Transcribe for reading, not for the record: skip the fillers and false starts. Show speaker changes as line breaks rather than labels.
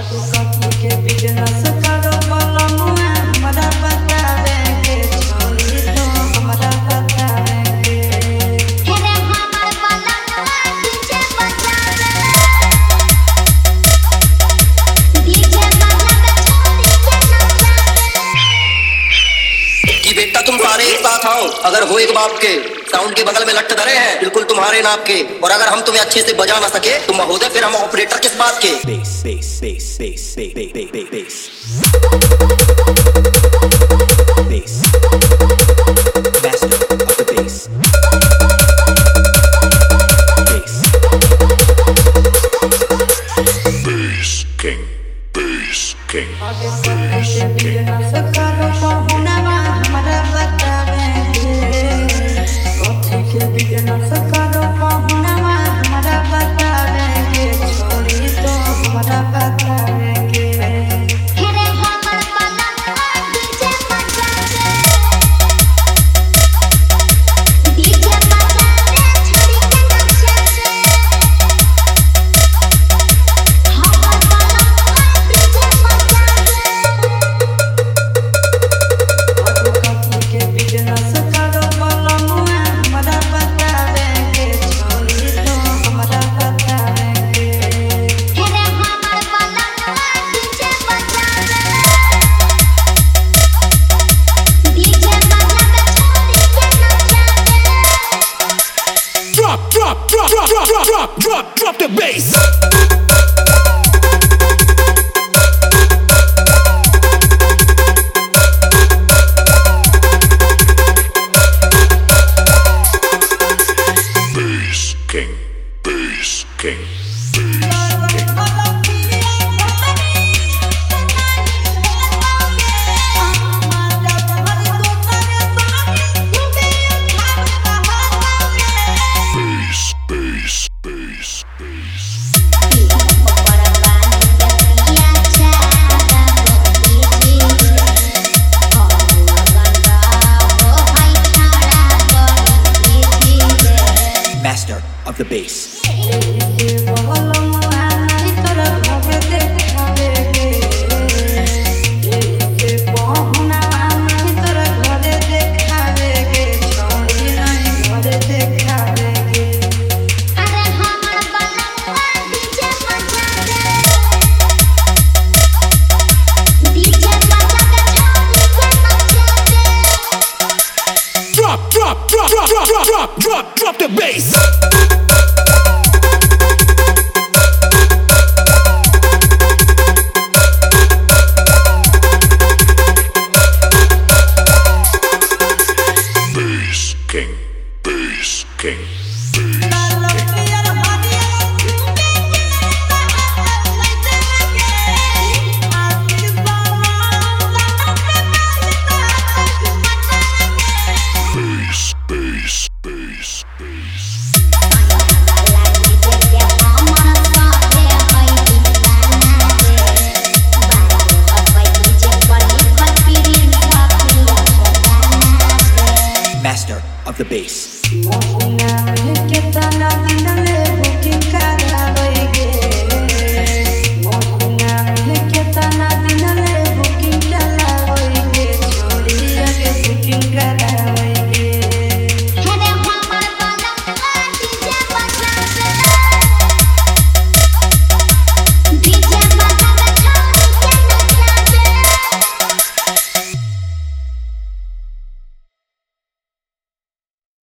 अगर हो एक बाप के साउंड के बगल में लट्ठ धरे हैं बिल्कुल तुम्हारे नाप के, और अगर हम तुम्हें अच्छे से बजा ना सके तो महोदय फिर हम ऑपरेटर किस बात के। Bass bass bass bass bass bass bass master of the bass. Bass King, Bass King, Bass King. Drop the bass. Bass King, Bass King. Master of the bass. Drop the bass. Bass King, Bass King. Master of the bass.